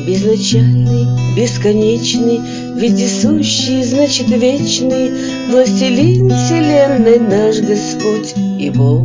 Безначальный, бесконечный, вездесущий, значит вечный, властелин вселенной наш Господь и Бог.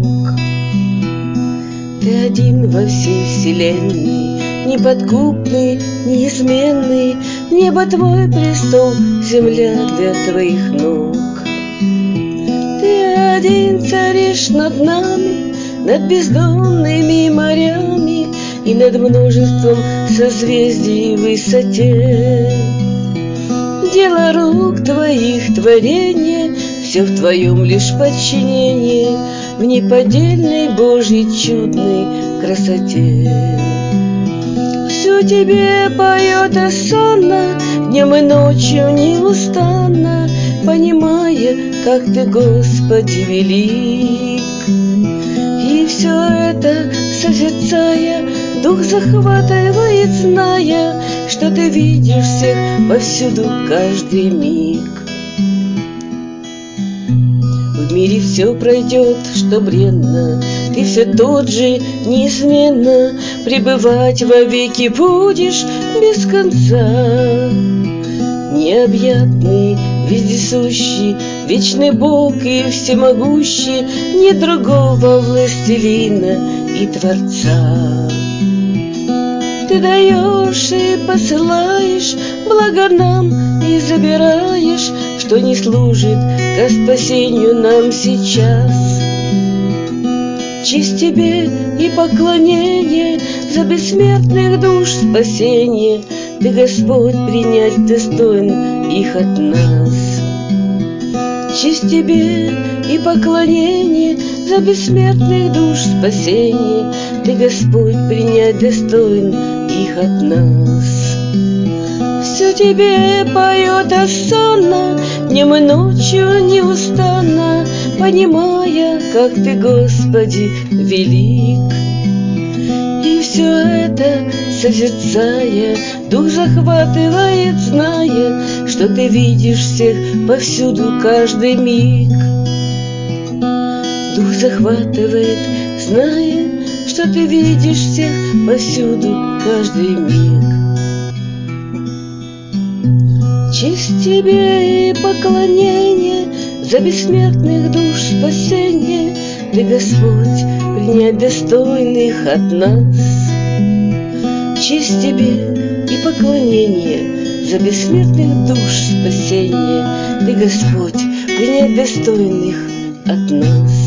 Ты один во всей вселенной, неподкупный, неизменный, небо твой престол, земля для твоих ног. Ты один царишь над нами, над бездонными морями и над множеством созвездий в высоте. Дело рук твоих творение, все в твоем лишь подчинении, в неподдельной Божьей чудной красоте. Все тебе поет осанна, днем и ночью неустанно, понимая, как ты, Господи, велик. И все это созерцая, дух захватывает, зная, что ты видишь всех повсюду каждый миг. В мире все пройдет, что бренно, ты все тот же неизменно, пребывать вовеки будешь без конца. Необъятный, вездесущий, вечный Бог и всемогущий, нет другого властелина и Творца. Ты даешь и посылаешь благо нам и забираешь, что не служит ко спасению нам сейчас. Честь тебе и поклонение за бессмертных душ спасение, ты, Господь, принять достоин их от нас. Честь тебе и поклонение за бессмертных душ спасение, ты, Господь, принять достоин их от нас. Все тебе поет осанна, днем и ночью неустанно, понимая, как ты, Господи, велик. И все это созерцая, дух захватывает, зная, что ты видишь всех повсюду каждый миг. Дух захватывает, зная, что ты видишь всех повсюду каждый миг. Честь тебе и поклонение за бессмертных душ спасение, ты, Господь, принять достойных от нас. Честь тебе и поклонение за бессмертных душ спасение, ты, Господь, принять достойных от нас.